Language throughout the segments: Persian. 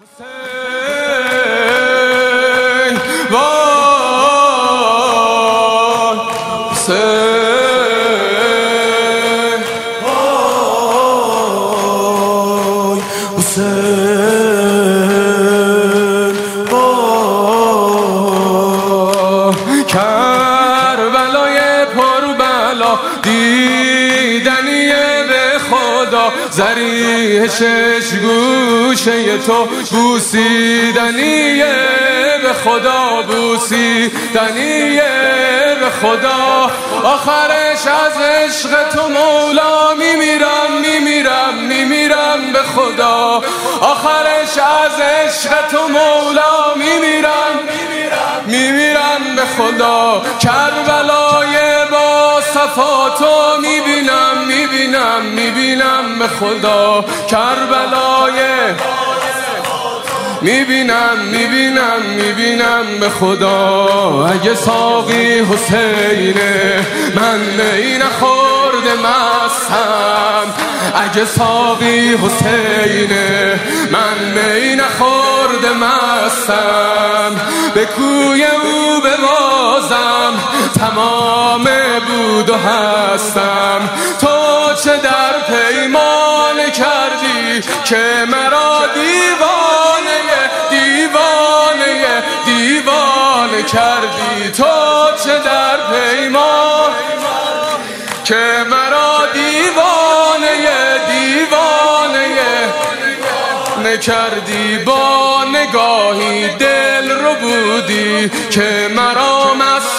کربلای پربلا دیدنیه به خدا، ذریح شش گوشه تو بوسیدنیه به خدا، بوسیدنیه به خدا. آخرش از عشق تو مولا میمیرم میمیرم میمیرم به خدا، آخرش از عشق تو مولا میمیرم میمیرم به خدا. کربلای با صفا تو میبینم میبینم میبینم به خدا، کربلای میبینم میبینم میبینم به خدا. اگه ساقی حسینه من می نخورده مستم، اگه ساقی حسینه من می نخورده مستم، به کوی او ببازم تمام بود و هستم. تو چه در پیمان کردی که مرا دیوانه کردی، تو چه در پیمان که مرا دیوانه کردی. با نگاهی دل رو بودی که مرا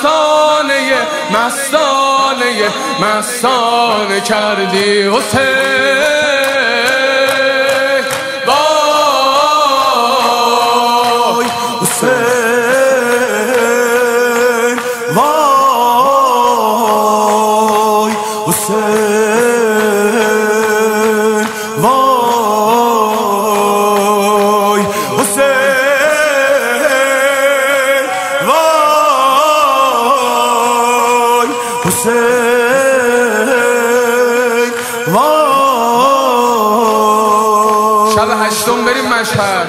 مستانه کردی. حسین وای حسین وای حسین وای حسین وای حسین وای. شب هشتم بریم مشهد.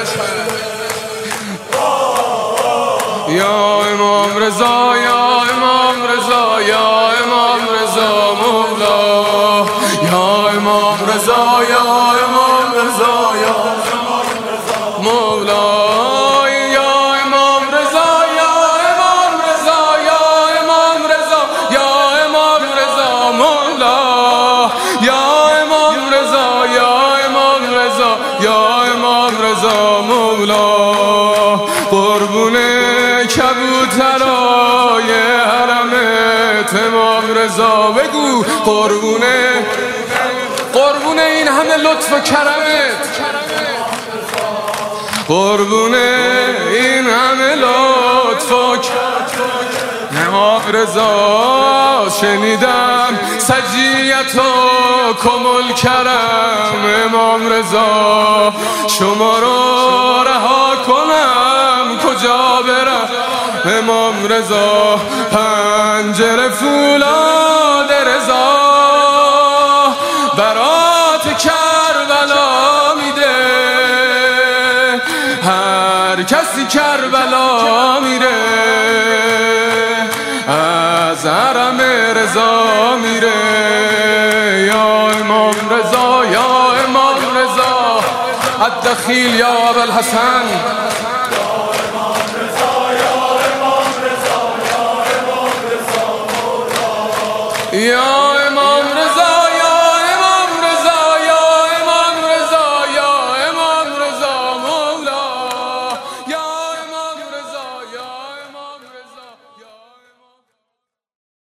یا امام رضا یا امام رضا یا امام رضا مولا، یا امام رضا یا امام رضا یا مولا، یا امام رضا یا امام رضا یا امام رضا یا امام رضا مولا، یا امام رضا یا امام رضا یا امام رضا مولا. قربونه کبوترای حرمت امام رضا بگو، قربونه این همه لطف و کرمت، قربونه این همه لطف و امام رضا. شنیدم سجیت و کمل کرم امام رضا، شما رو رها کنم کجا برم امام رضا. پنجره فولاد رضا برات کربلا میده، هر کسی کربلا میره از حرم رضا میره. یا امام رضا یا امام رضا الدخیل یا ابوالحسن، یا